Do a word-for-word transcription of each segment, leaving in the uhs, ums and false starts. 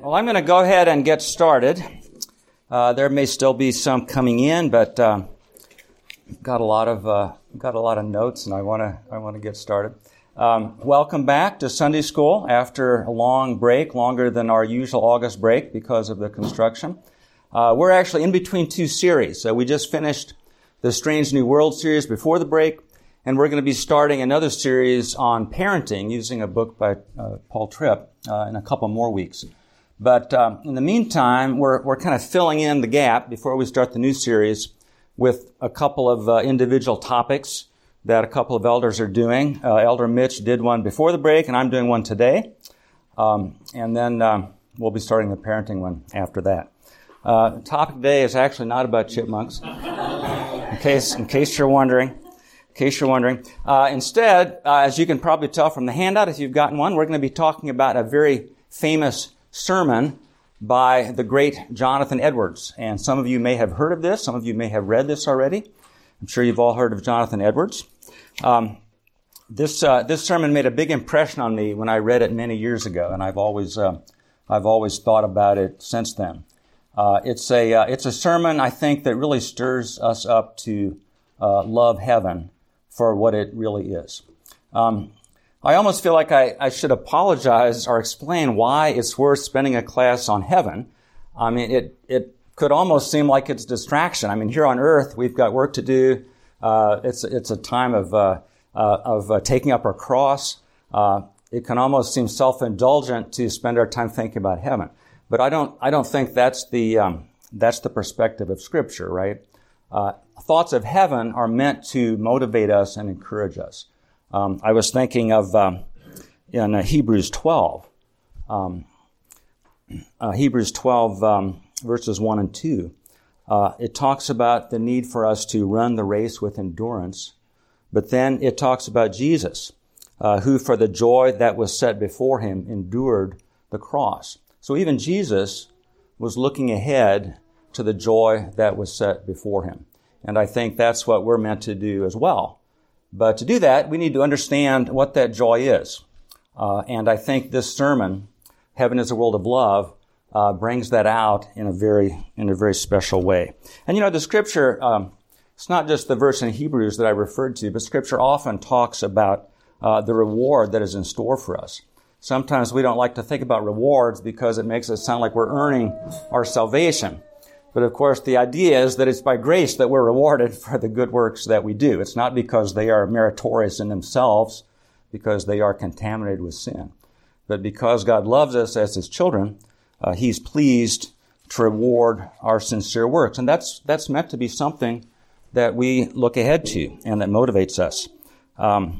Well, I'm going to go ahead and get started. Uh, there may still be some coming in, but uh, got a lot of uh, got a lot of notes, and I want to I want to get started. Um, welcome back to Sunday School after a long break, longer than our usual August break because of the construction. Uh, we're actually in between two series. So we just finished the Strange New World series before the break, and we're going to be starting another series on parenting using a book by uh, Paul Tripp uh, in a couple more weeks. But um, in the meantime, we're we're kind of filling in the gap before we start the new series with a couple of uh, individual topics that a couple of elders are doing. Uh, Elder Mitch did one before the break, and I'm doing one today. Um, and then um, we'll be starting the parenting one after that. Uh, the topic today is actually not about chipmunks, in case in case you're wondering. In case you're wondering, uh, instead, uh, as you can probably tell from the handout, if you've gotten one, we're going to be talking about a very famous sermon by the great Jonathan Edwards. And some of you may have heard of this. Some of you may have read this already. I'm sure you've all heard of Jonathan Edwards. Um, this uh, this sermon made a big impression on me when I read it many years ago, and I've always uh, I've always thought about it since then. Uh, it's a uh, it's a sermon I think that really stirs us up to uh, love heaven for what it really is. Um, I almost feel like I, I should apologize or explain why it's worth spending a class on heaven. I mean, it it could almost seem like it's distraction. I mean, here on earth, we've got work to do. Uh, it's it's a time of uh, uh, of uh, taking up our cross. Uh, it can almost seem self-indulgent to spend our time thinking about heaven. But I don't I don't think that's the um, that's the perspective of Scripture, right? Uh, thoughts of heaven are meant to motivate us and encourage us. Um, I was thinking of um, in uh, Hebrews twelve, um, uh, Hebrews twelve um, verses one and two. Uh, it talks about the need for us to run the race with endurance, but then it talks about Jesus, uh, who for the joy that was set before him endured the cross. So even Jesus was looking ahead to the joy that was set before him, and I think that's what we're meant to do as well. But to do that, we need to understand what that joy is. Uh, and I think this sermon, Heaven is a World of Love, uh, brings that out in a very in a very special way. And you know, the Scripture, um, it's not just the verse in Hebrews that I referred to, but Scripture often talks about uh, the reward that is in store for us. Sometimes we don't like to think about rewards because it makes it sound like we're earning our salvation. But of course, the idea is that it's by grace that we're rewarded for the good works that we do. It's not because they are meritorious in themselves, because they are contaminated with sin. But because God loves us as his children, uh, he's pleased to reward our sincere works. And that's that's meant to be something that we look ahead to and that motivates us. Um,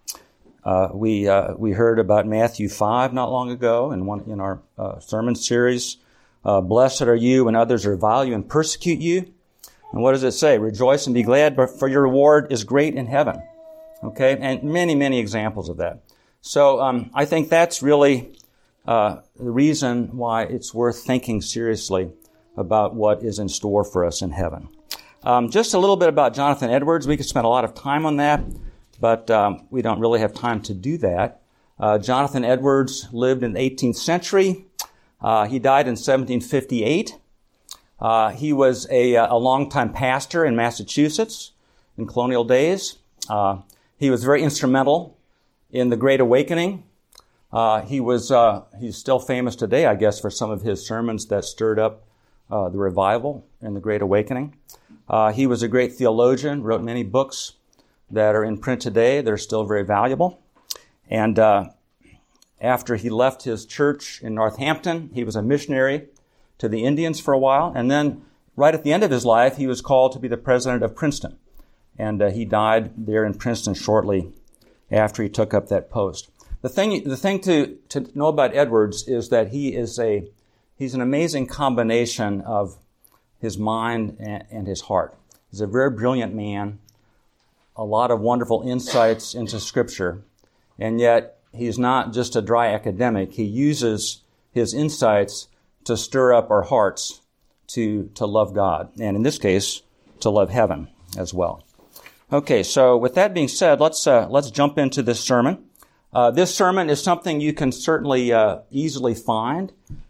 uh, we uh, we heard about Matthew five not long ago in one in our uh, sermon series. Uh, Blessed are you when others revile you and persecute you. And what does it say? Rejoice and be glad, for your reward is great in heaven. Okay, and many, many examples of that. So um, I think that's really uh, the reason why it's worth thinking seriously about what is in store for us in heaven. Um, just a little bit about Jonathan Edwards. We could spend a lot of time on that, but um, we don't really have time to do that. Uh, Jonathan Edwards lived in the eighteenth century. Uh, he died in seventeen fifty-eight. Uh, he was a, a longtime pastor in Massachusetts in colonial days. Uh, he was very instrumental in the Great Awakening. Uh, he was uh, he's still famous today, I guess, for some of his sermons that stirred up uh, the revival in the Great Awakening. Uh, he was a great theologian, wrote many books that are in print today. They're still very valuable. And uh, after he left his church in Northampton, he was a missionary to the Indians for a while. And then right at the end of his life, he was called to be the president of Princeton. And uh, he died there in Princeton shortly after he took up that post. The thing, the thing to, to know about Edwards is that he is a, he's an amazing combination of his mind and, and his heart. He's a very brilliant man, a lot of wonderful insights into Scripture, and yet he's not just a dry academic. He uses his insights to stir up our hearts to, to love God, and in this case, to love heaven as well. Okay, so with that being said, let's uh, let's jump into this sermon. Uh, this sermon is something you can certainly uh, easily find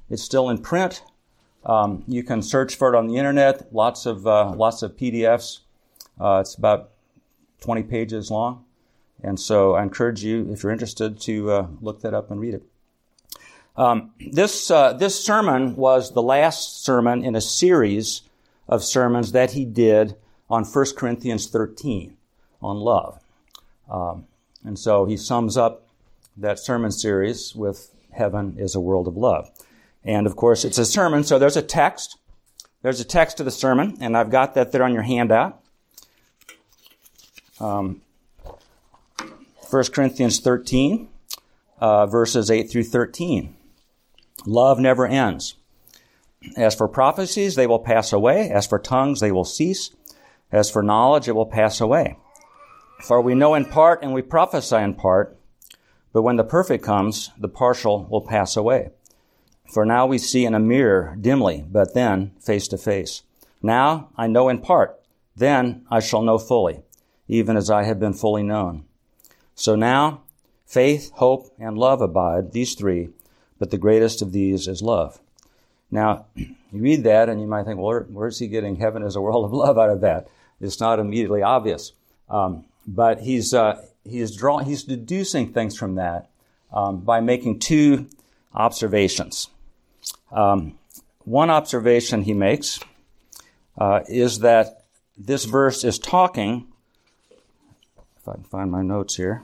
It's still in print. Um, you can search for it on the internet. Lots of uh, lots of P D Fs. Uh, it's about twenty pages long. And so I encourage you, if you're interested, to uh, look that up and read it. Um, this uh, this sermon was the last sermon in a series of sermons that he did on First Corinthians thirteen on love. Um, and so he sums up that sermon series with heaven is a world of love. And of course, it's a sermon, so there's a text. There's a text to the sermon, and I've got that there on your handout. Um, First Corinthians thirteen, uh, verses eight through thirteen. Love never ends. As for prophecies, they will pass away. As for tongues, they will cease. As for knowledge, it will pass away. For we know in part and we prophesy in part, but when the perfect comes, the partial will pass away. For now we see in a mirror dimly, but then face to face. Now I know in part, then I shall know fully, even as I have been fully known. So now faith, hope, and love abide, these three, but the greatest of these is love. Now, you read that and you might think, well, where, where's he getting heaven as a world of love out of that? It's not immediately obvious. Um, but he's uh, he's drawing, he's deducing things from that um, by making two observations. Um, one observation he makes uh, is that this verse is talking, if I can find my notes here,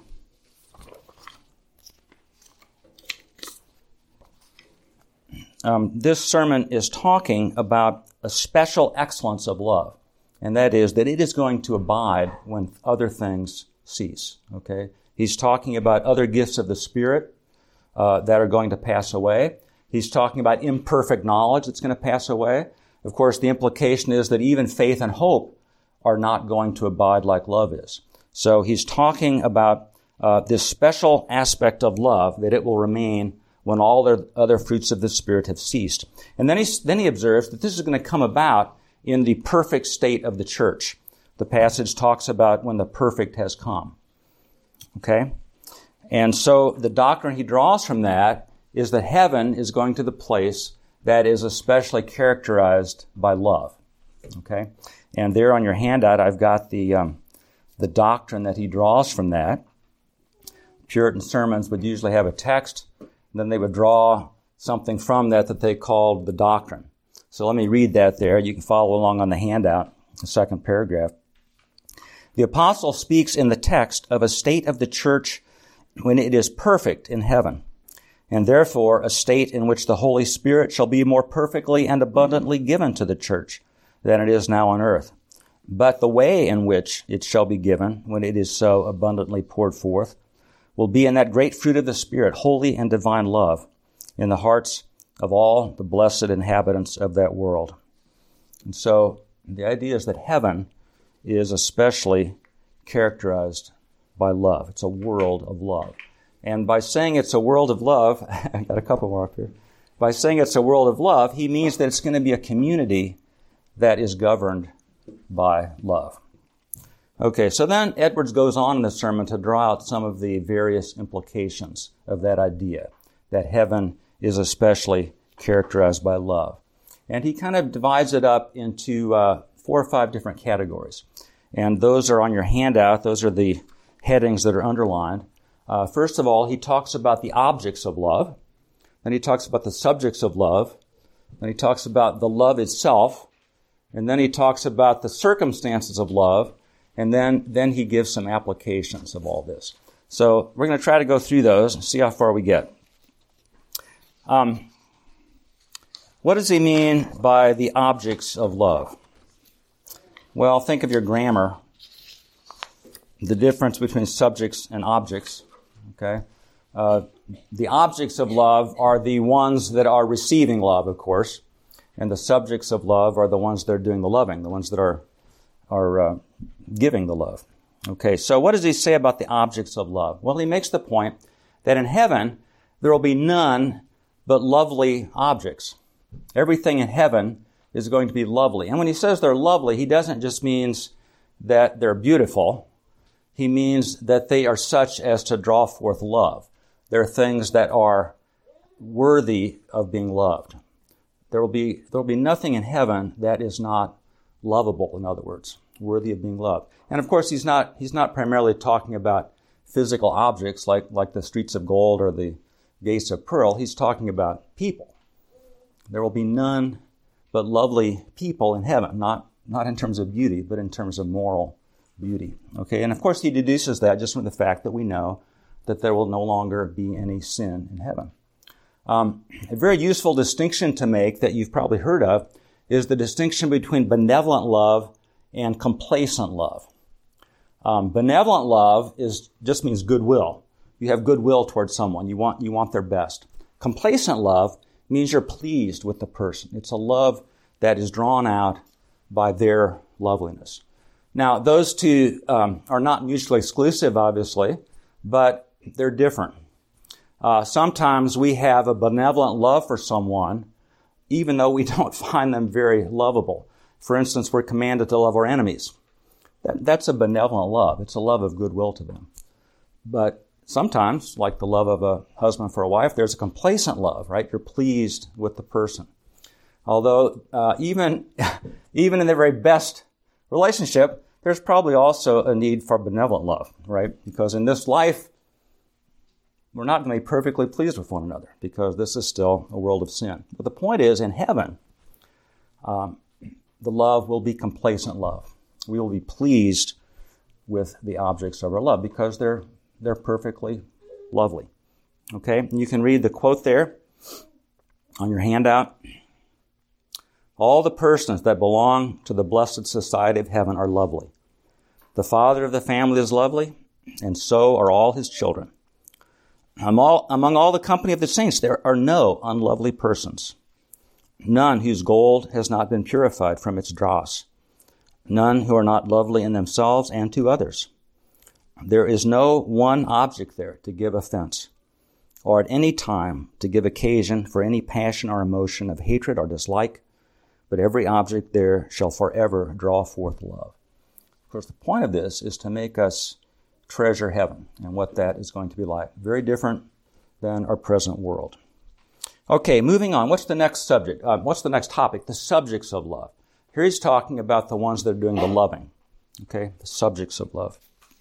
um, this sermon is talking about a special excellence of love, and that is that it is going to abide when other things cease. Okay, he's talking about other gifts of the Spirit uh, that are going to pass away. He's talking about imperfect knowledge that's going to pass away. Of course, the implication is that even faith and hope are not going to abide like love is. So he's talking about uh, this special aspect of love, that it will remain when all the other fruits of the Spirit have ceased. And then he, then he observes that this is going to come about in the perfect state of the church. The passage talks about when the perfect has come. Okay? And so the doctrine he draws from that is that heaven is going to the place that is especially characterized by love. Okay? And there on your handout, I've got the um, the doctrine that he draws from that. Puritan sermons would usually have a text, and then they would draw something from that that they called the doctrine. So let me read that there. You can follow along on the handout, the second paragraph. The apostle speaks in the text of a state of the church when it is perfect in heaven, and therefore a state in which the Holy Spirit shall be more perfectly and abundantly given to the church than it is now on earth. But the way in which it shall be given, when it is so abundantly poured forth, will be in that great fruit of the Spirit, holy and divine love, in the hearts of all the blessed inhabitants of that world. And so the idea is that heaven is especially characterized by love. It's a world of love. And by saying it's a world of love, I got a couple more up here. By saying it's a world of love, he means that it's going to be a community that is governed by love. Okay, so then Edwards goes on in the sermon to draw out some of the various implications of that idea, that heaven is especially characterized by love. And he kind of divides it up into uh, four or five different categories. And those are on your handout. Those are the headings that are underlined. Uh, first of all, he talks about the objects of love. Then he talks about the subjects of love. Then he talks about the love itself. And then he talks about the circumstances of love. And then, then he gives some applications of all this. So we're going to try to go through those and see how far we get. Um, what does he mean by the objects of love? Well, think of your grammar. The difference between subjects and objects. Okay? Uh, the objects of love are the ones that are receiving love, of course. And the subjects of love are the ones that are doing the loving, the ones that are, are uh, giving the love. Okay, so what does he say about the objects of love? Well, he makes the point that in heaven, there will be none but lovely objects. Everything in heaven is going to be lovely. And when he says they're lovely, he doesn't just mean that they're beautiful. He means that they are such as to draw forth love. They're things that are worthy of being loved. There will be there will be nothing in heaven that is not lovable, in other words, worthy of being loved. And of course, he's not he's not primarily talking about physical objects like, like the streets of gold or the gates of pearl. He's talking about people. There will be none but lovely people in heaven, not, not in terms of beauty, but in terms of moral beauty. Okay, and of course he deduces that just from the fact that we know that there will no longer be any sin in heaven. Um, a very useful distinction to make that you've probably heard of is the distinction between benevolent love and complacent love. Um, benevolent love is just means goodwill. You have goodwill towards someone. You want you want their best. Complacent love means you're pleased with the person. It's a love that is drawn out by their loveliness. Now, those two um, are not mutually exclusive, obviously, but they're different. Uh, sometimes we have a benevolent love for someone, even though we don't find them very lovable. For instance, we're commanded to love our enemies. That, that's a benevolent love. It's a love of goodwill to them. But sometimes, like the love of a husband for a wife, there's a complacent love, right? You're pleased with the person. Although uh, even, even in the very best relationship, there's probably also a need for benevolent love, right? Because in this life, we're not going to be perfectly pleased with one another because this is still a world of sin. But the point is, in heaven, um, the love will be complacent love. We will be pleased with the objects of our love because they're they're perfectly lovely. Okay? And you can read the quote there on your handout. All the persons that belong to the blessed society of heaven are lovely. The father of the family is lovely, and so are all his children. Among all, among all the company of the saints, there are no unlovely persons. None whose gold has not been purified from its dross. None who are not lovely in themselves and to others. There is no one object there to give offense, or at any time to give occasion for any passion or emotion of hatred or dislike, but every object there shall forever draw forth love. Of course, the point of this is to make us treasure heaven and what that is going to be like. Very different than our present world. Okay, moving on. What's the next subject? Uh, what's the next topic? The subjects of love. Here he's talking about the ones that are doing the loving. Okay, the subjects of love.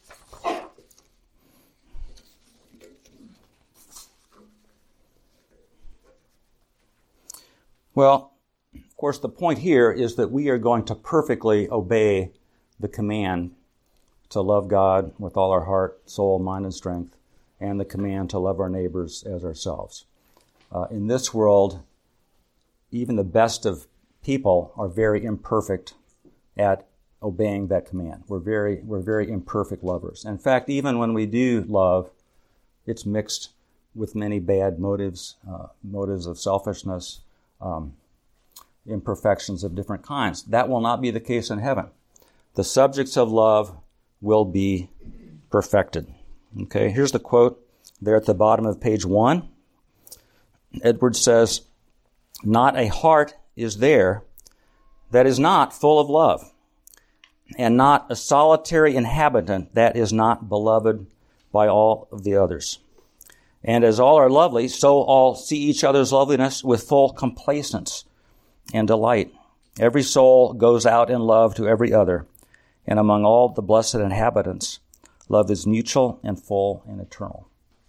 Well, of course, the point here is that we are going to perfectly obey the command to love God with all our heart, soul, mind, and strength, and the command to love our neighbors as ourselves. Uh, in this world, even the best of people are very imperfect at obeying that command. We're very, we're very imperfect lovers. In fact, even when we do love, it's mixed with many bad motives, uh, motives of selfishness, um, imperfections of different kinds. That will not be the case in heaven. The subjects of love will be perfected. Okay, here's the quote there at the bottom of page one. Edwards says, "Not a heart is there that is not full of love, and not a solitary inhabitant that is not beloved by all of the others. And as all are lovely, so all see each other's loveliness with full complacence and delight. Every soul goes out in love to every other, and among all the blessed inhabitants, love is mutual and full and eternal."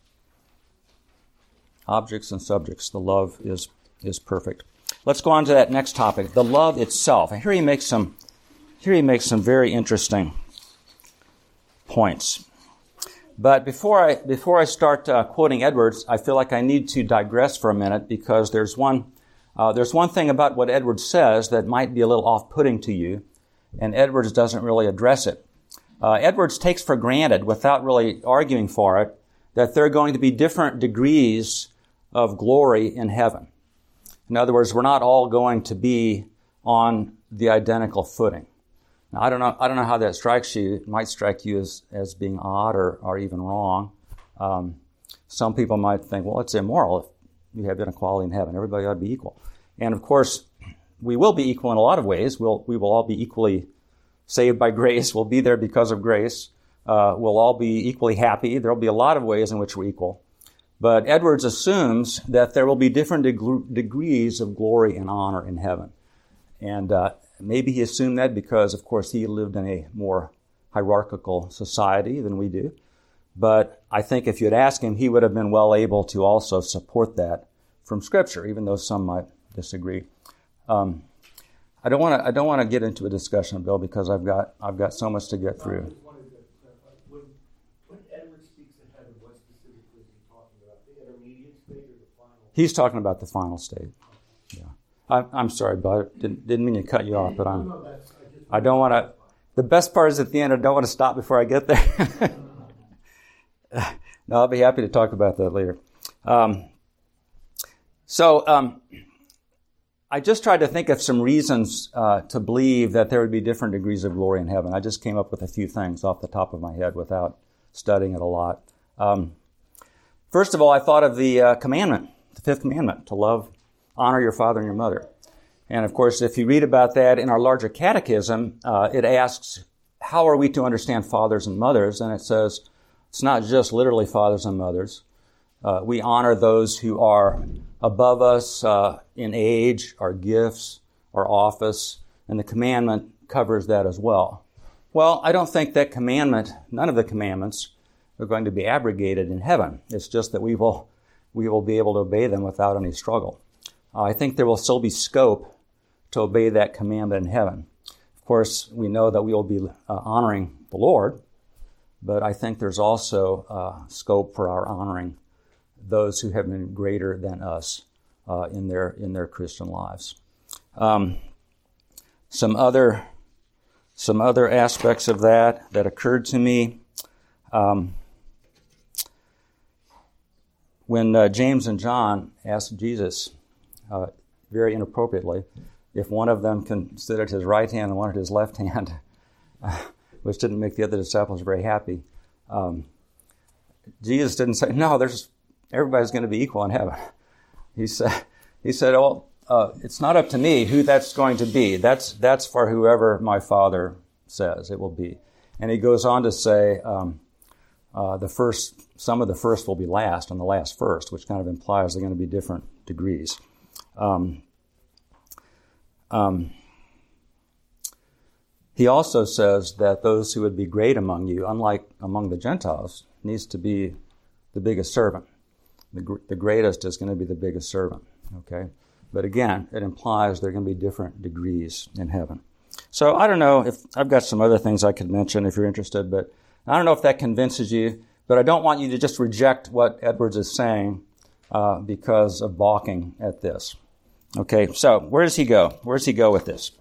Objects and subjects, the love is, is perfect. Let's go on to that next topic, the love itself. And here he makes some, here he makes some very interesting points. But before I before I start uh, quoting Edwards, I feel like I need to digress for a minute because there's one uh, there's one thing about what Edwards says that might be a little off-putting to you, and Edwards doesn't really address it. Uh, Edwards takes for granted, without really arguing for it, that there are going to be different degrees of glory in heaven. In other words, we're not all going to be on the identical footing. Now, I don't know. I don't know how that strikes you. It might strike you as, as being odd or, or even wrong. Um, some people might think, well, it's immoral if you have inequality in heaven. Everybody ought to be equal. And of course, we will be equal in a lot of ways. We'll we will all be equally saved by grace. We'll be there because of grace. Uh, we'll all be equally happy. There will be a lot of ways in which we're equal. But Edwards assumes that there will be different deg- degrees of glory and honor in heaven. And uh, maybe he assumed that because, of course, he lived in a more hierarchical society than we do. But I think if you'd ask him, he would have been well able to also support that from Scripture, even though some might disagree. Um, I don't want to. I don't want to get into a discussion, Bill, because I've got I've got so much to get through. I just wanted to clarify. When, when Edward speaks of heaven, what specifically is he talking about? The intermediate state or the final? He's talking about the final state. Yeah. I, I'm sorry, Bud. Didn't didn't mean to cut you off, but I'm. No, no, that's, I, just I don't want to. The best part is at the end. I don't want to stop before I get there. No, I'll be happy to talk about that later. Um, so. Um, I just tried to think of some reasons uh, to believe that there would be different degrees of glory in heaven. I just came up with a few things off the top of my head without studying it a lot. Um, first of all, I thought of the uh, commandment, the fifth commandment, to love, honor your father and your mother. And of course, if you read about that in our larger catechism, uh, it asks, how are we to understand fathers and mothers? And it says, it's not just literally fathers and mothers. Uh, we honor those who are above us uh, in age, our gifts, our office, and the commandment covers that as well. Well, I don't think that commandment, none of the commandments, are going to be abrogated in heaven. It's just that we will we will be able to obey them without any struggle. Uh, I think there will still be scope to obey that commandment in heaven. Of course, we know that we will be uh, honoring the Lord, but I think there's also uh, scope for our honoring those who have been greater than us uh, in their in their Christian lives. Um, some other some other aspects of that that occurred to me um, when uh, James and John asked Jesus uh, very inappropriately if one of them can sit at his right hand and one at his left hand, uh, which didn't make the other disciples very happy. Um, Jesus didn't say, no, there's everybody's going to be equal in heaven. He said, he said, oh, uh, it's not up to me who that's going to be. That's that's for whoever my Father says it will be. And he goes on to say, um, uh, the first, some of the first will be last and the last first, which kind of implies they're going to be different degrees. Um, um, he also says that those who would be great among you, unlike among the Gentiles, needs to be the biggest servant. The, gr- the greatest is going to be the biggest servant, okay? But again, it implies there are going to be different degrees in heaven. So I don't know if, I've got some other things I could mention if you're interested, but I don't know if that convinces you, but I don't want you to just reject what Edwards is saying uh, because of balking at this. Okay, so where does he go? Where does he go with this?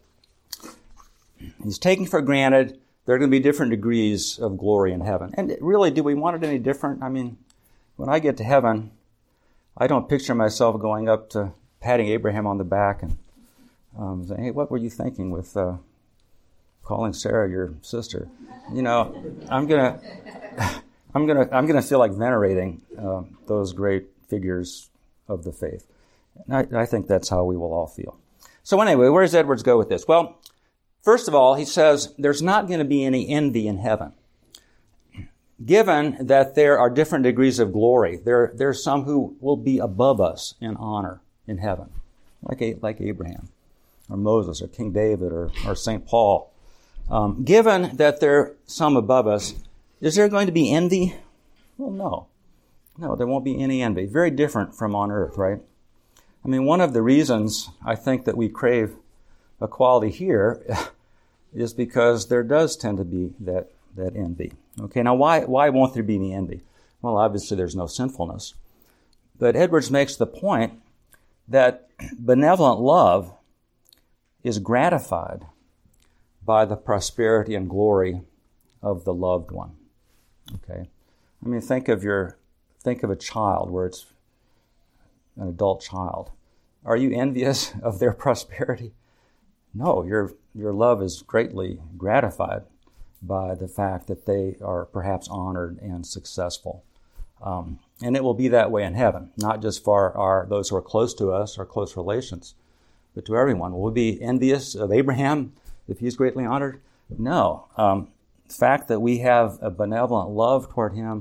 He's taking for granted there are going to be different degrees of glory in heaven. And really, do we want it any different? I mean, when I get to heaven, I don't picture myself going up to patting Abraham on the back and um, saying, hey, what were you thinking with uh, calling Sarah your sister? You know, I'm gonna, I'm gonna, I'm gonna feel like venerating uh, those great figures of the faith. And I, I think that's how we will all feel. So anyway, where does Edwards go with this? Well, first of all, he says there's not going to be any envy in heaven. Given that there are different degrees of glory, there there's some who will be above us in honor in heaven, like like Abraham, or Moses, or King David, or, or Saint Paul. Um, given that there are some above us, is there going to be envy? Well, no. No, there won't be any envy. Very different from on earth, right? I mean, one of the reasons I think that we crave equality here is because there does tend to be that that envy. Okay, now why why won't there be any envy? Well, obviously there's no sinfulness. But Edwards makes the point that benevolent love is gratified by the prosperity and glory of the loved one. Okay? I mean, think of your think of a child where it's an adult child. Are you envious of their prosperity? No, your your love is greatly gratified by the fact that they are perhaps honored and successful. Um, and it will be that way in heaven, not just for our those who are close to us, our close relations, but to everyone. Will we be envious of Abraham if he's greatly honored? No. Um, the fact that we have a benevolent love toward him,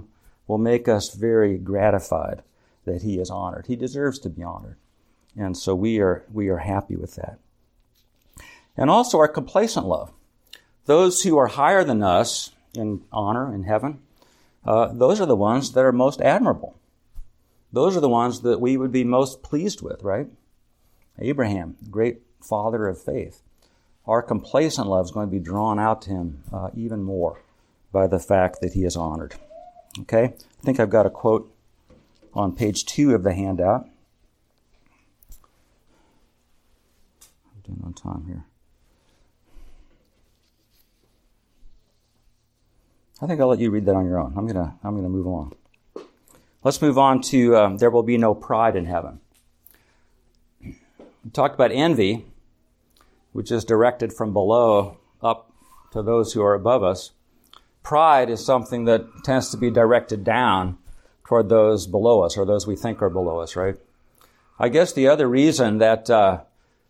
will make us very gratified that he is honored. He deserves to be honored. And so we are we are happy with that. And also our complacent love. Those who are higher than us in honor in heaven, uh, those are the ones that are most admirable. Those are the ones that we would be most pleased with, right? Abraham, great father of faith. Our complacent love is going to be drawn out to him uh, even more by the fact that he is honored. Okay? I think I've got a quote on page two of the handout. I'm doing on time here. I think I'll let you read that on your own. I'm gonna I'm gonna move on. Let's move on to um, there will be no pride in heaven. We talked about envy, which is directed from below up to those who are above us. Pride is something that tends to be directed down toward those below us, or those we think are below us, right? I guess the other reason that uh,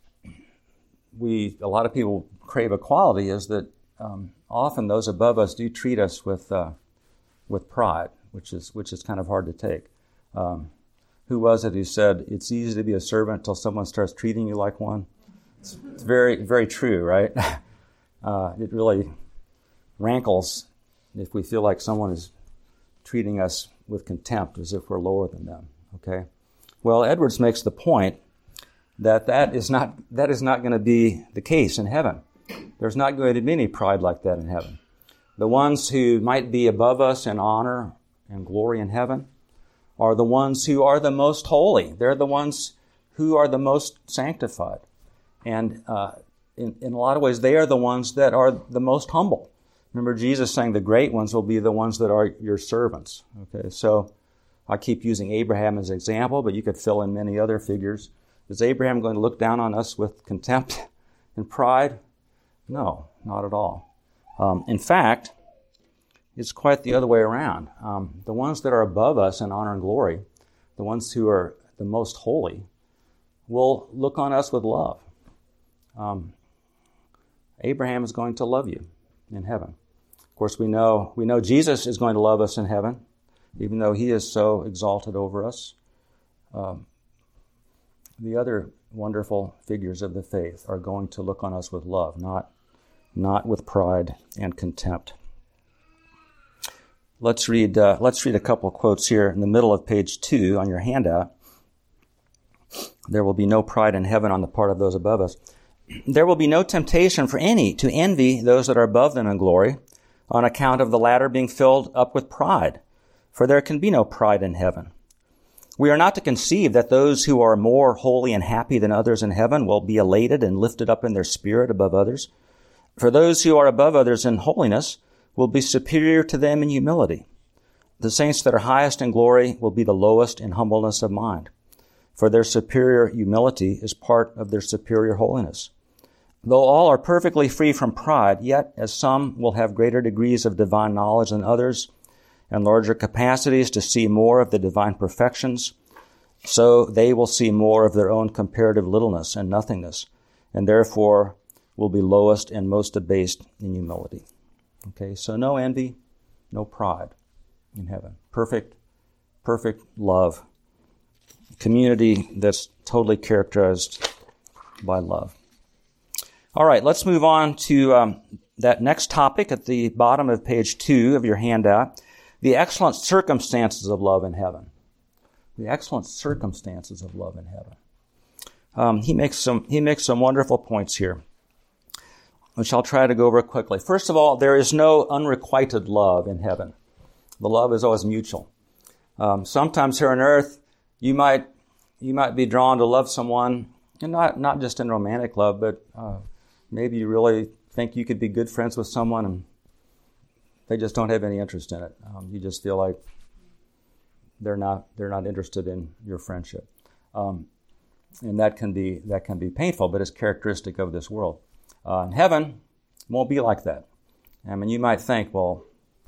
we a lot of people crave equality is that um, often those above us do treat us with uh, with pride, which is which is kind of hard to take. Um, who was it who said, it's easy to be a servant until someone starts treating you like one? It's, it's very, very true, right? Uh, it really rankles if we feel like someone is treating us with contempt as if we're lower than them, okay? Well, Edwards makes the point that that is not that is not going to be the case in heaven. There's not going to be any pride like that in heaven. The ones who might be above us in honor and glory in heaven are the ones who are the most holy. They're the ones who are the most sanctified. And uh, in, in a lot of ways, they are the ones that are the most humble. Remember Jesus saying the great ones will be the ones that are your servants. Okay, so I keep using Abraham as an example, but you could fill in many other figures. Is Abraham going to look down on us with contempt and pride? No, not at all. Um, in fact, it's quite the other way around. Um, the ones that are above us in honor and glory, the ones who are the most holy, will look on us with love. Um, Abraham is going to love you in heaven. Of course, we know we know Jesus is going to love us in heaven, even though he is so exalted over us. Um, the other wonderful figures of the faith are going to look on us with love, not not with pride and contempt. Let's read uh, let's read a couple of quotes here in the middle of page two on your handout. There will be no pride in heaven on the part of those above us. There will be no temptation for any to envy those that are above them in glory, on account of the latter being filled up with pride, for there can be no pride in heaven. We are not to conceive that those who are more holy and happy than others in heaven will be elated and lifted up in their spirit above others. For those who are above others in holiness will be superior to them in humility. The saints that are highest in glory will be the lowest in humbleness of mind, for their superior humility is part of their superior holiness. Though all are perfectly free from pride, yet as some will have greater degrees of divine knowledge than others, and larger capacities to see more of the divine perfections, so they will see more of their own comparative littleness and nothingness, and therefore will be lowest and most abased in humility. Okay, so no envy, no pride in heaven. Perfect, perfect love. Community that's totally characterized by love. All right, let's move on to um, that next topic at the bottom of page two of your handout, the excellent circumstances of love in heaven. The excellent circumstances of love in heaven. Um, he makes some he makes some wonderful points here, which I'll try to go over quickly. First of all, there is no unrequited love in heaven. The love is always mutual. Um, sometimes here on earth, you might you might be drawn to love someone, and not not just in romantic love, but uh, maybe you really think you could be good friends with someone, and they just don't have any interest in it. Um, you just feel like they're not they're not interested in your friendship, um, and that can be that can be painful, but it's characteristic of this world. Uh, in heaven, it won't be like that. I mean, you might think, well,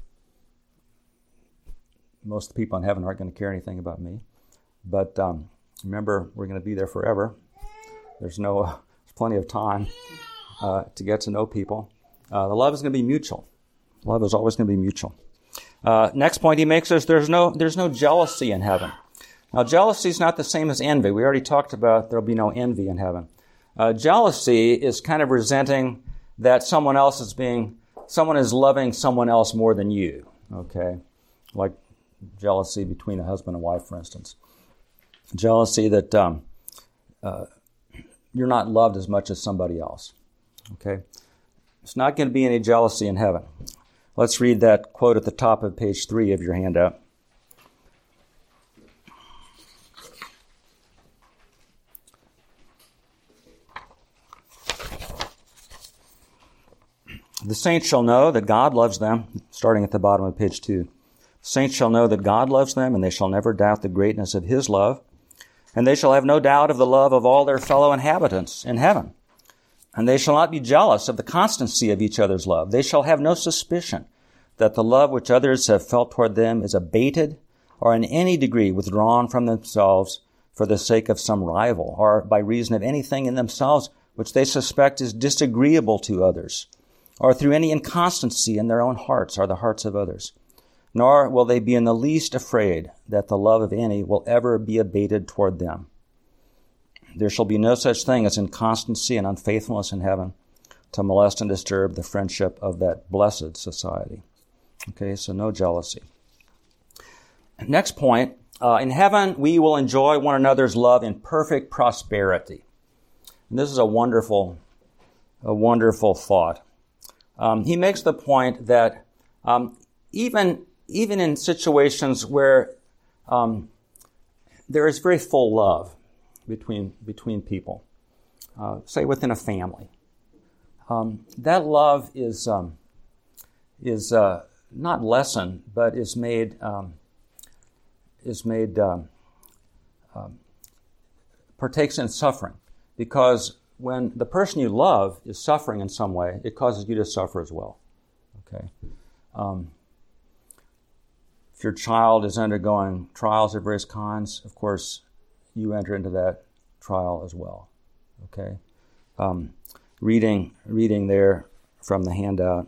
most people in heaven aren't going to care anything about me. But um, remember, we're going to be there forever. There's no, uh, there's plenty of time uh, to get to know people. Uh, the love is going to be mutual. Love is always going to be mutual. Uh, next point he makes is there's no there's no jealousy in heaven. Now, jealousy is not the same as envy. We already talked about there'll be no envy in heaven. Uh, jealousy is kind of resenting that someone else is being, someone is loving someone else more than you, okay? Like jealousy between a husband and wife, for instance. Jealousy that um, uh, you're not loved as much as somebody else, okay? It's not going to be any jealousy in heaven. Let's read that quote at the top of page three of your handout. The saints shall know that God loves them, starting at the bottom of page two. Saints shall know that God loves them, and they shall never doubt the greatness of his love. And they shall have no doubt of the love of all their fellow inhabitants in heaven. And they shall not be jealous of the constancy of each other's love. They shall have no suspicion that the love which others have felt toward them is abated or in any degree withdrawn from themselves for the sake of some rival, or by reason of anything in themselves which they suspect is disagreeable to others, or through any inconstancy in their own hearts or the hearts of others. Nor will they be in the least afraid that the love of any will ever be abated toward them. There shall be no such thing as inconstancy and unfaithfulness in heaven to molest and disturb the friendship of that blessed society. Okay, so no jealousy. Next point, uh, in heaven we will enjoy one another's love in perfect prosperity. And this is a wonderful, a wonderful thought. Um, he makes the point that um, even even in situations where um, there is very full love between between people, uh, say within a family, um, that love is um, is uh, not lessened, but is made um, is made um, um, partakes in suffering, because when the person you love is suffering in some way, it causes you to suffer as well. Okay. Um, if your child is undergoing trials of various kinds, of course, you enter into that trial as well. Okay. Um, reading, reading there from the handout.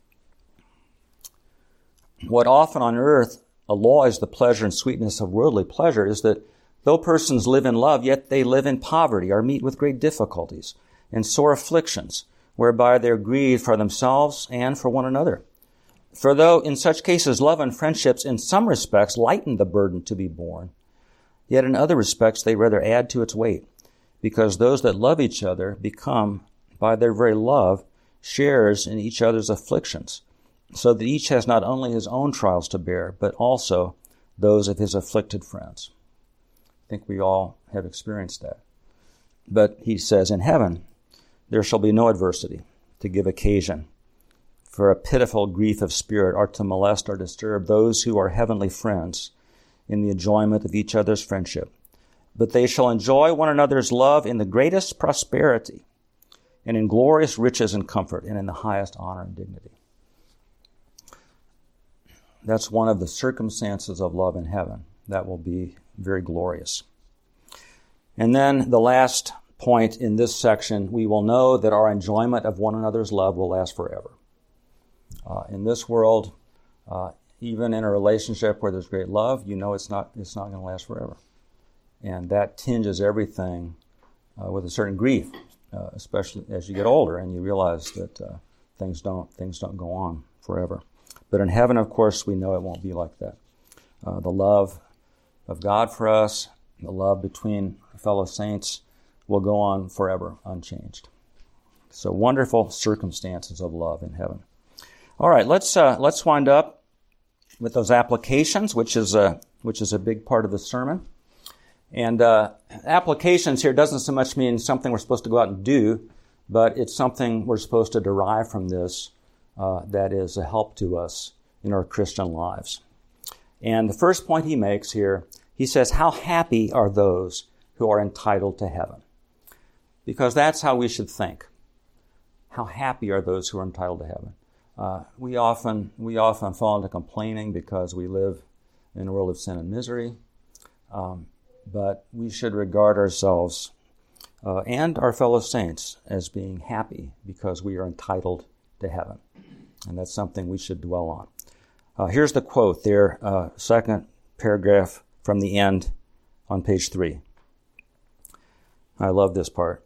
What often on earth alloys the pleasure and sweetness of worldly pleasure is that though persons live in love, yet they live in poverty or meet with great difficulties and sore afflictions, whereby they are grieved for themselves and for one another. For though in such cases love and friendships in some respects lighten the burden to be borne, yet in other respects they rather add to its weight, because those that love each other become, by their very love, sharers in each other's afflictions, so that each has not only his own trials to bear, but also those of his afflicted friends. I think we all have experienced that. But he says, in heaven, there shall be no adversity to give occasion for a pitiful grief of spirit, or to molest or disturb those who are heavenly friends in the enjoyment of each other's friendship. But they shall enjoy one another's love in the greatest prosperity, and in glorious riches and comfort, and in the highest honor and dignity. That's one of the circumstances of love in heaven. That will be very glorious. And then the last point in this section, we will know that our enjoyment of one another's love will last forever. Uh, in this world, uh, even in a relationship where there's great love, you know it's not it's not going to last forever. And that tinges everything uh, with a certain grief, uh, especially as you get older and you realize that uh, things don't things don't go on forever. But in heaven, of course, we know it won't be like that. Uh, the love of God for us, the love between fellow saints will go on forever unchanged. So wonderful circumstances of love in heaven. All right, let's uh, let's wind up with those applications, which is a which is a big part of the sermon. And uh, applications here doesn't so much mean something we're supposed to go out and do, but it's something we're supposed to derive from this uh, that is a help to us in our Christian lives. And the first point he makes here, he says, how happy are those who are entitled to heaven? Because that's how we should think. How happy are those who are entitled to heaven? Uh, we often we often fall into complaining because we live in a world of sin and misery. Um, but we should regard ourselves uh, and our fellow saints as being happy because we are entitled to heaven. And that's something we should dwell on. Uh, here's the quote there, uh, second paragraph from the end on page three. I love this part.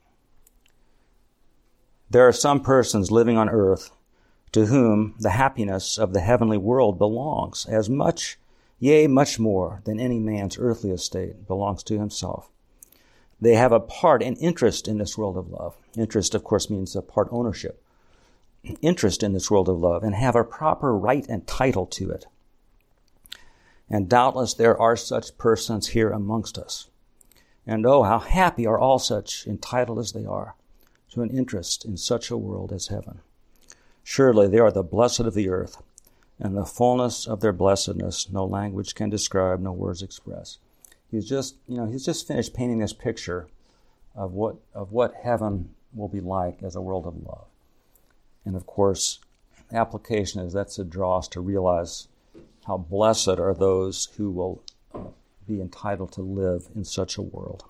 There are some persons living on earth to whom the happiness of the heavenly world belongs as much, yea, much more than any man's earthly estate belongs to himself. They have a part and interest in this world of love. Interest, of course, means a part ownership. Interest in this world of love, and have a proper right and title to it. And doubtless there are such persons here amongst us. And oh, how happy are all such, entitled as they are, to an interest in such a world as heaven. Surely they are the blessed of the earth, and the fullness of their blessedness no language can describe, no words express. He's just, you know, he's just finished painting this picture of what of what heaven will be like as a world of love. And of course, the application is that's to draw us to realize how blessed are those who will uh, be entitled to live in such a world.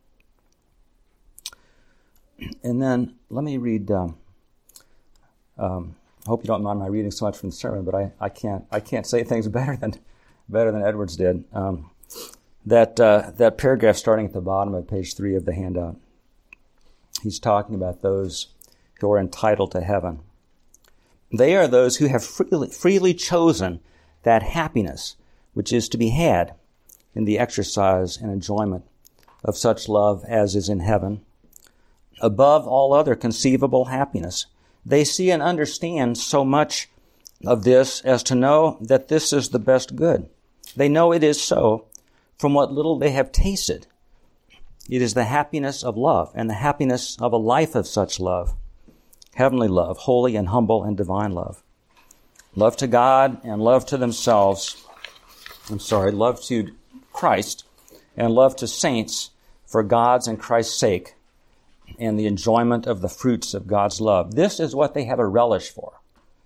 And then let me read. Um, um, I hope you don't mind my reading so much from the sermon, but I, I can't I can't say things better than better than Edwards did. Um, that uh, that paragraph starting at the bottom of page three of the handout. He's talking about those who are entitled to heaven. They are those who have freely, freely chosen that happiness which is to be had in the exercise and enjoyment of such love as is in heaven. Above all other conceivable happiness, they see and understand so much of this as to know that this is the best good. They know it is so from what little they have tasted. It is the happiness of love and the happiness of a life of such love. Heavenly love, holy and humble and divine love. Love to God and love to themselves. I'm sorry, love to Christ and love to saints for God's and Christ's sake and the enjoyment of the fruits of God's love. This is what they have a relish for.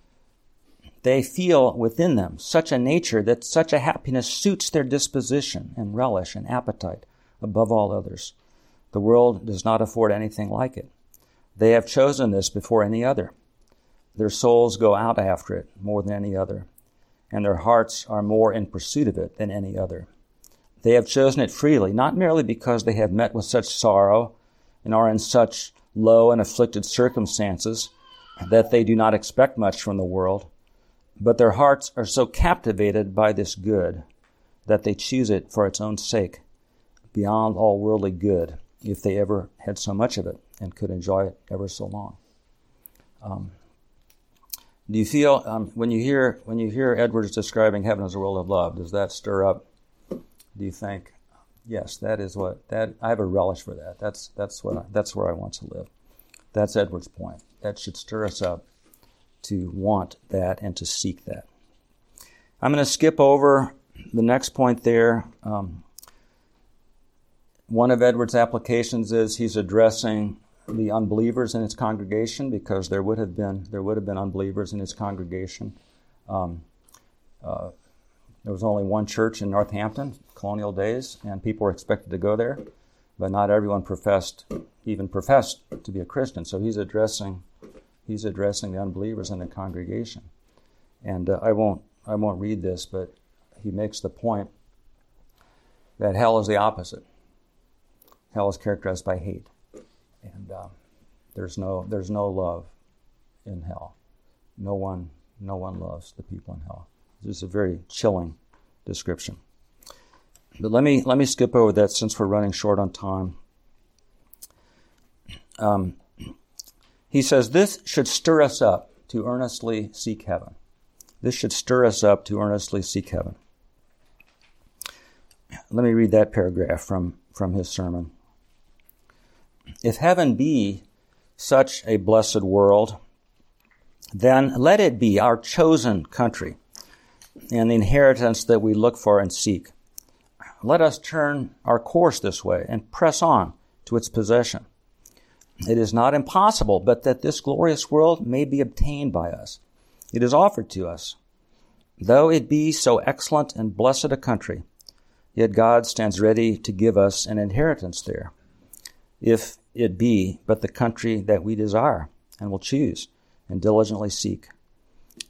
They feel within them such a nature that such a happiness suits their disposition and relish and appetite above all others. The world does not afford anything like it. They have chosen this before any other. Their souls go out after it more than any other, and their hearts are more in pursuit of it than any other. They have chosen it freely, not merely because they have met with such sorrow and are in such low and afflicted circumstances that they do not expect much from the world, but their hearts are so captivated by this good that they choose it for its own sake, beyond all worldly good, if they ever had so much of it and could enjoy it ever so long. Um, do you feel um, when you hear when you hear Edwards describing heaven as a world of love, does that stir up? Do you think, yes, that is what that I have a relish for that. That's that's what I, that's where I want to live. That's Edwards' point. That should stir us up to want that and to seek that. I'm going to skip over the next point there. Um, one of Edwards' applications is he's addressing the unbelievers in his congregation, because there would have been there would have been unbelievers in his congregation. Um, uh, there was only one church in Northampton, colonial days, and people were expected to go there, but not everyone professed even professed to be a Christian. So he's addressing he's addressing the unbelievers in the congregation, and uh, I won't I won't read this, but he makes the point that hell is the opposite. Hell is characterized by hate. And uh, there's no there's no love in hell. No one no one loves the people in hell. This is a very chilling description. But let me let me skip over that since we're running short on time. Um, he says this should stir us up to earnestly seek heaven. This should stir us up to earnestly seek heaven. Let me read that paragraph from, from his sermon. If heaven be such a blessed world, then let it be our chosen country and the inheritance that we look for and seek. Let us turn our course this way and press on to its possession. It is not impossible, but that this glorious world may be obtained by us. It is offered to us. Though it be so excellent and blessed a country, yet God stands ready to give us an inheritance there, if it be but the country that we desire and will choose and diligently seek.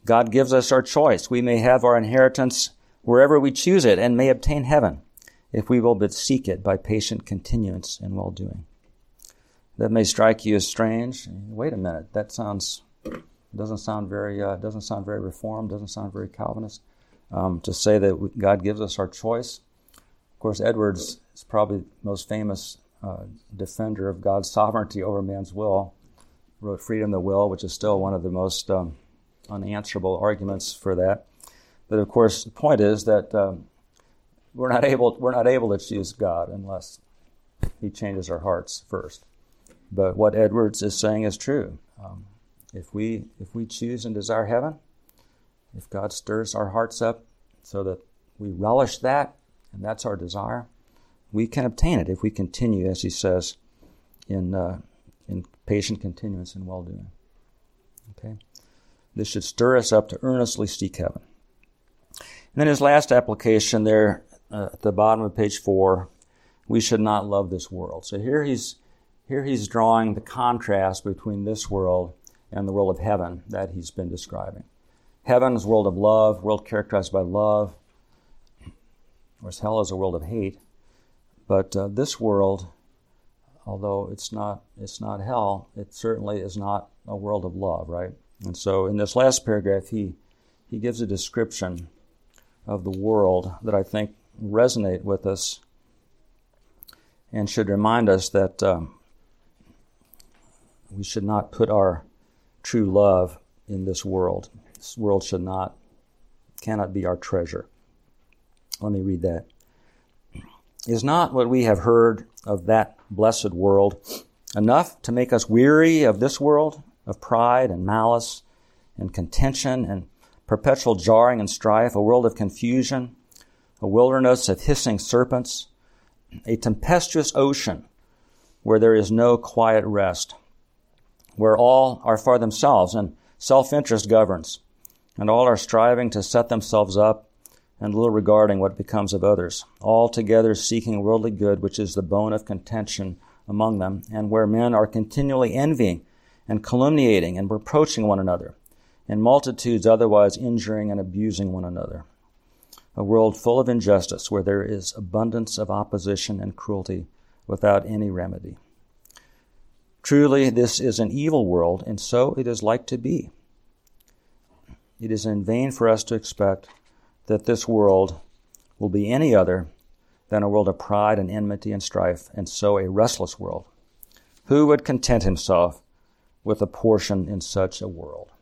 God gives us our choice. We may have our inheritance wherever we choose it and may obtain heaven if we will but seek it by patient continuance in well-doing. That may strike you as strange. Wait a minute, that sounds doesn't sound very uh, doesn't sound very Reformed, doesn't sound very Calvinist. Um, to say that God gives us our choice. Of course, Edwards is probably the most famous uh, defender of God's sovereignty over man's will. Wrote Freedom of the Will, which is still one of the most um, unanswerable arguments for that. But of course, the point is that um, we're not able we're not able to choose God unless He changes our hearts first. But what Edwards is saying is true. Um, if we if we choose and desire heaven, if God stirs our hearts up so that we relish that, and that's our desire, we can obtain it if we continue, as he says, in uh, in patient continuance and well-doing. Okay, this should stir us up to earnestly seek heaven. And then his last application there uh, at the bottom of page four, we should not love this world. So here he's here he's drawing the contrast between this world and the world of heaven that he's been describing. Heaven is a world of love, world characterized by love, whereas hell is a world of hate. But uh, this world, although it's not it's not hell, it certainly is not a world of love, right? And so in this last paragraph, he he gives a description of the world that I think resonate with us and should remind us that um, we should not put our true love in this world. This world should not, cannot be our treasure. Let me read that. Is not what we have heard of that blessed world enough to make us weary of this world, of pride and malice and contention and perpetual jarring and strife, a world of confusion, a wilderness of hissing serpents, a tempestuous ocean where there is no quiet rest, where all are for themselves and self-interest governs, and all are striving to set themselves up and little regarding what becomes of others, all together seeking worldly good, which is the bone of contention among them, and where men are continually envying and calumniating and reproaching one another, and multitudes otherwise injuring and abusing one another. A world full of injustice, where there is abundance of opposition and cruelty without any remedy. Truly, this is an evil world, and so it is like to be. It is in vain for us to expect that this world will be any other than a world of pride and enmity and strife, and so a restless world. Who would content himself with a portion in such a world?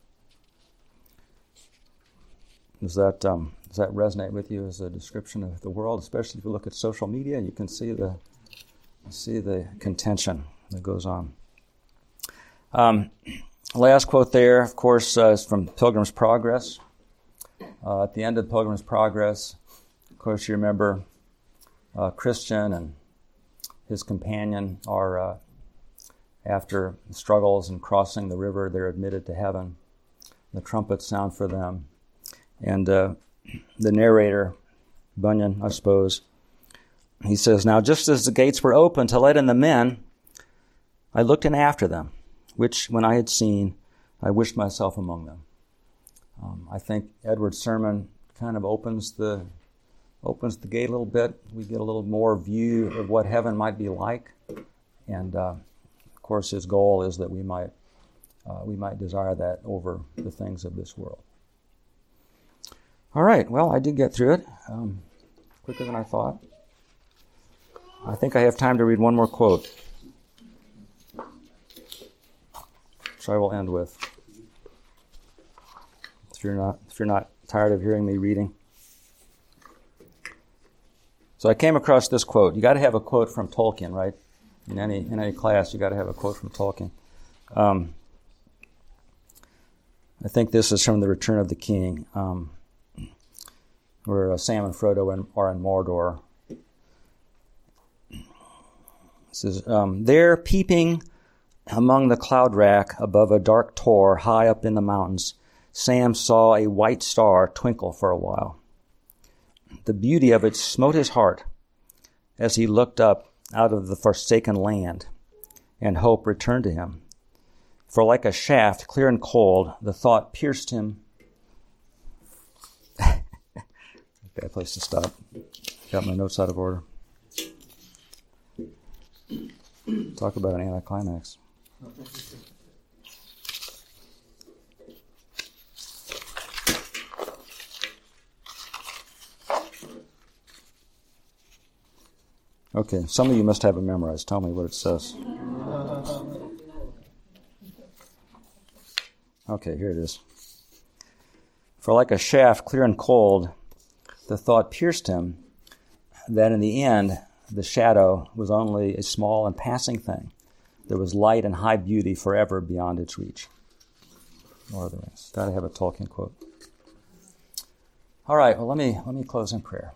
Does that um, does that resonate with you as a description of the world? Especially if you look at social media, you can see the see the contention that goes on. Um, last quote there, of course, uh, is from Pilgrim's Progress. Uh, at the end of Pilgrim's Progress, of course, you remember uh, Christian and his companion are, uh, after struggles and crossing the river, they're admitted to heaven. The trumpets sound for them. And uh, the narrator, Bunyan, I suppose, he says, "Now just as the gates were open to let in the men, I looked in after them, which when I had seen, I wished myself among them." Um, I think Edward's sermon kind of opens the opens the gate a little bit. We get a little more view of what heaven might be like, and uh, of course, his goal is that we might uh, we might desire that over the things of this world. All right. Well, I did get through it um, quicker than I thought. I think I have time to read one more quote, which I will end with. If you're not, if you're not tired of hearing me reading. So I came across this quote. You got to have a quote from Tolkien, right? In any in any class, you got to have a quote from Tolkien. Um, I think this is from The Return of the King, um, where uh, Sam and Frodo are in Mordor. It says, um, "There, peeping among the cloud rack above a dark tor high up in the mountains, Sam saw a white star twinkle for a while. The beauty of it smote his heart as he looked up out of the forsaken land, and hope returned to him. For like a shaft, clear and cold, the thought pierced him Bad place to stop. Got my notes out of order. Talk about an anticlimax. Okay, some of you must have it memorized. Tell me what it says. Okay, here it is. For like a shaft clear and cold, the thought pierced him that in the end, the shadow was only a small and passing thing. There was light and high beauty forever beyond its reach. Lord of the Rings. Gotta have a Tolkien quote. All right, well, let me let me close in prayer.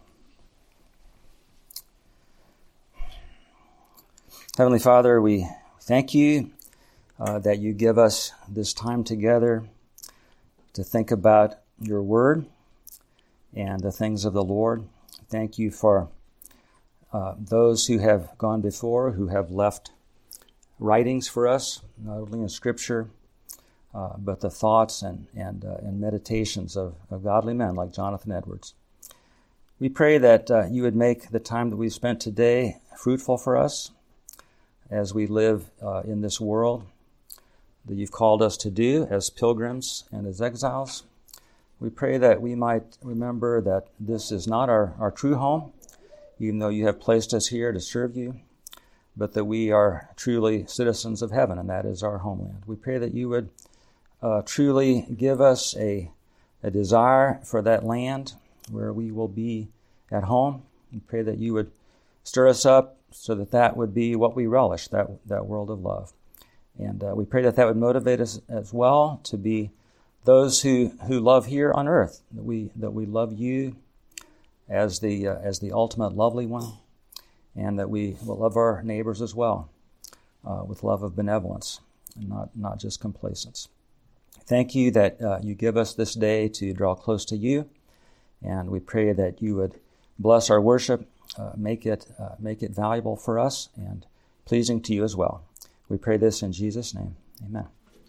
Heavenly Father, we thank you uh, that you give us this time together to think about your word and the things of the Lord. Thank you for uh, those who have gone before, who have left writings for us, not only in Scripture, uh, but the thoughts and and, uh, and meditations of, of godly men like Jonathan Edwards. We pray that uh, you would make the time that we've spent today fruitful for us as we live uh, in this world that you've called us to do as pilgrims and as exiles. We pray that we might remember that this is not our, our true home, even though you have placed us here to serve you, but that we are truly citizens of heaven, and that is our homeland. We pray that you would uh, truly give us a, a desire for that land where we will be at home. We pray that you would stir us up so that that would be what we relish, that that world of love. And uh, we pray that that would motivate us as well to be those who, who love here on earth, that we that we love you as the uh, as the ultimate lovely one, and that we will love our neighbors as well uh, with love of benevolence and not, not just complacence. Thank you that uh, you give us this day to draw close to you, and we pray that you would bless our worship, uh, make it uh, make it valuable for us and pleasing to you as well. We pray this in Jesus' name. Amen.